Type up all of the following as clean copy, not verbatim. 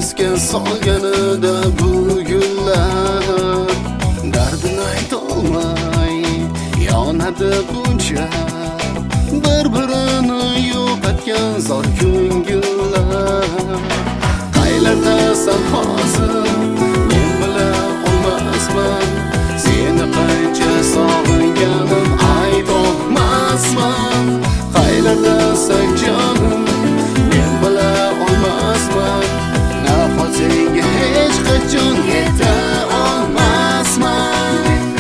maskan solganida bu gullar dardini aytolmay yonadi buncha bir-birini yo'qotgan zor ko'ngillar. Qaylardasan hozir men bilan olmasman, seni qancha sog'inganim aytolmasman. Qaylardasan jonim men bilan olmasman, nahot senga hech qachon yeta olmasman.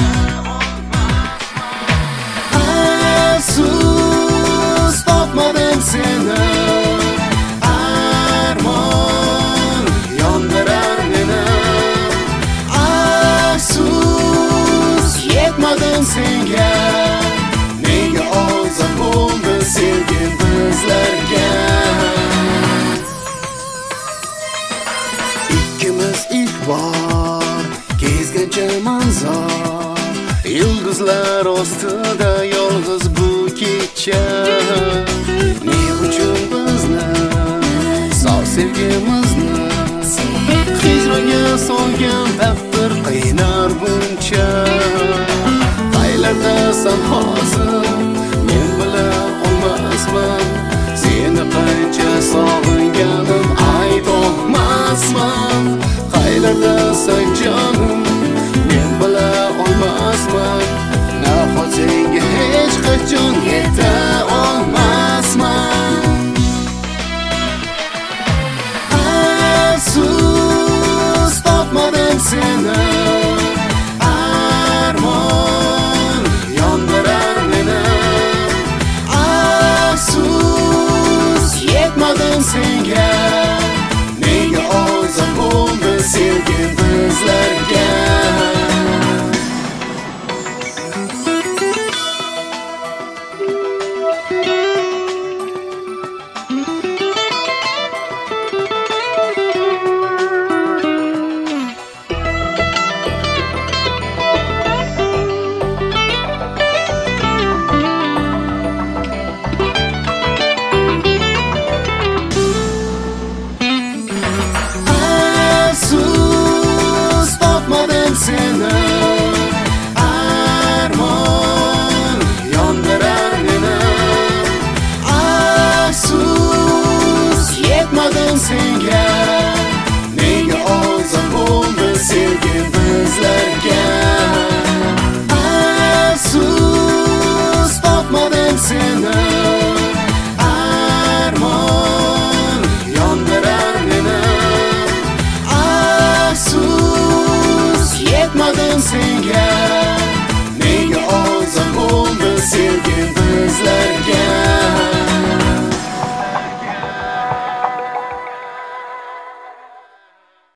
Afsus topmadim seni, armon yondirar meni. Afsus yetmadim senga, nega ozor bo'ldi sevgi bizlarga. Ikkimiz ilk bor kezgancha manzor, yulduzlar ostida yolg'iz bu kecha. Ne uchun bizni sof sevgimizni hijronga solgan taqdir qiynar buncha. Qaylardasan hozir men bilan olmasman, seni qancha sog'inganim aytolmasman. Qaylardasan jonim men bilan olmasman, nahot senga hech qachon yeta olmasman. Afsus topmadim seni, armon yondirar meni. Afsus yetmadim senga, nega ozor bo'ldi sevgi bizlarga. Seni armon yondirar meni. Afsus yetmadim senga, nega ozor bo'ldi sevgi bizlarga.